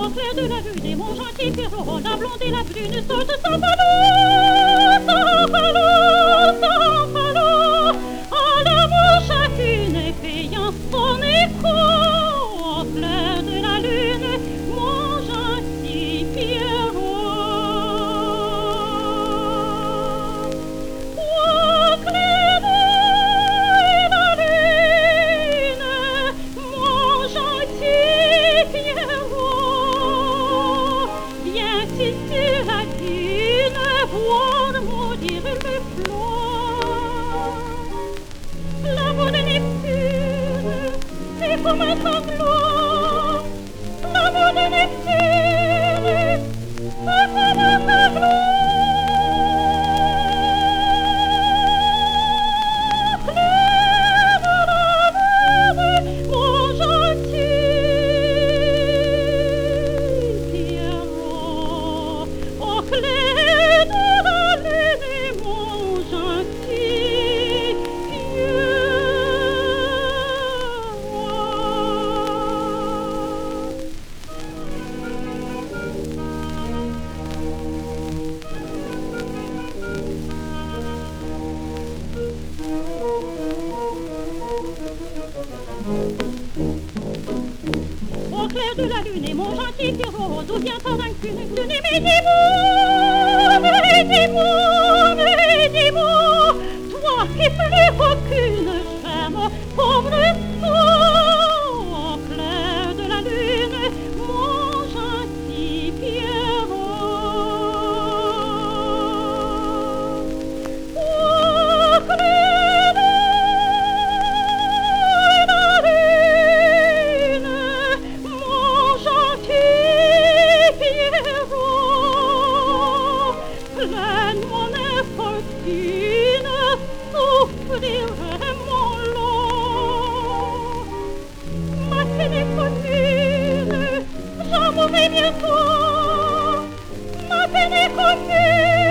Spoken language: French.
Au clair de la lune, mon gentil Pierrot, la blonde et la brune sautent sans falot, à l'amour chacune payant son écho. Au clair de la lune, mon gentil Pierrot. Au clair de la lune, mon gentil Pierrot, viens-tu sur la dune voir maudire le flot? L'amour de Neptune, c'est comme un sanglot. L'amour de Neptune, c'est comme un sanglot. Clair de la lune, mon gentil Pierrot. Au clair de la lune, mon gentil Au clair de la lune et mon gentil Pierrot, d'où vient ta rancune? Tenez, mais dis-moi, toi qui plus qu'aucune femme, pauvre sot. Au clair de la lune, mon gentil Pierrot. Au clair de la lune, mon gentil Pierrot, pleine mon infortune, souffrirait mon lot. Ma fille commune, j'en mourrai bientôt. Ma fille commune,